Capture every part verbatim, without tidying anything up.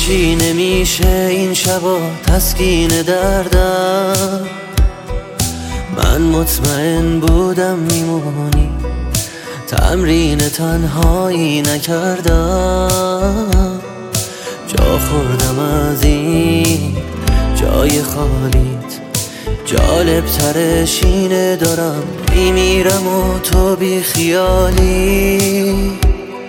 هیچی نمیشه این شبا تسکین دردم. من مطمئن بودم میمونی، تمرین تنهایی نکردم. جا خوردم از این جای خالیت، جالب ترش اینه دارم میمیرم و تو بی خیالی.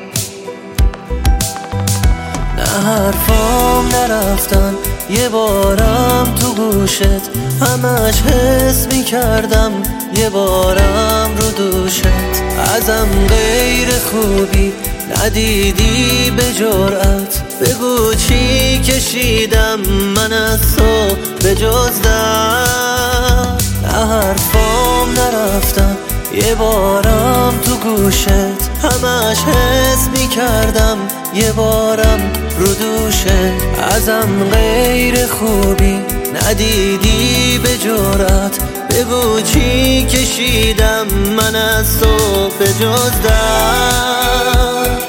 نه حرفام نرفتن یه بارم تو گوشت، همش حس میکردم یه بارم رو دوشت. ازم غیر خوبی ندیدی به جرأت، بگو چی کشیدم من از تو به جز درد. نه حرفام نرفتن یه بارم تو گوشت، همش حس میکردم یه بارم رو دوشت. ازم غیر خوبی ندیدی به جرأت، بگو چی کشیدم من از تو به جز درد.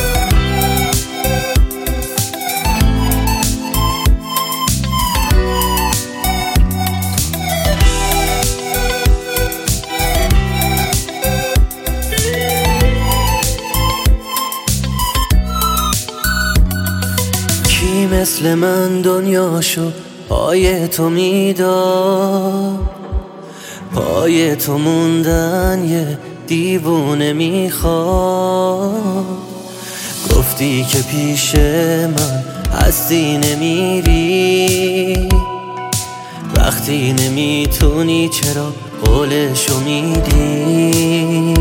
کی مثل من دنیاشو پای تو میداد، پای تو موندن یه دیوونه میخواد. گفتی که پیش من هستی نمیری، وقتی نمیتونی چرا قولشو میدی.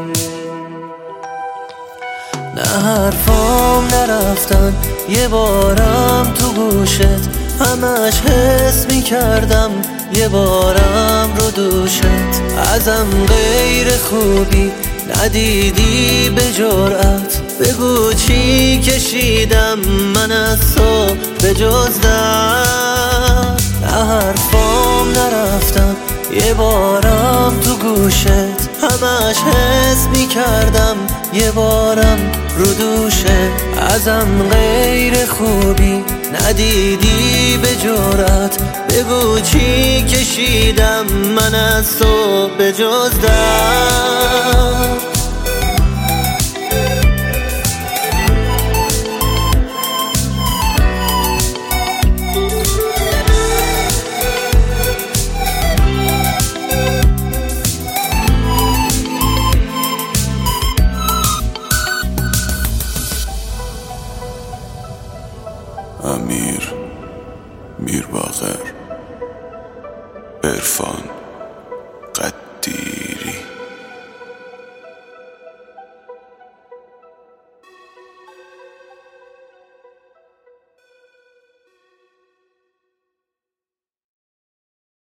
نه حرفام نرفتن یه بارم تو گوشت، همش حس میکردم یه بارم رو دوشت. ازم غیر خوبی ندیدی به جرأت، بگو چی کشیدم من از تو به جز درد. نه حرفام نرفتم یه بارم تو گوشت، همش حس میکردم یه بارم رو دوشت. ازم غیر خوبی ندیدی به جرأت، بگو چی کشیدم من از تو به جز درد. امیر میرباقر عرفان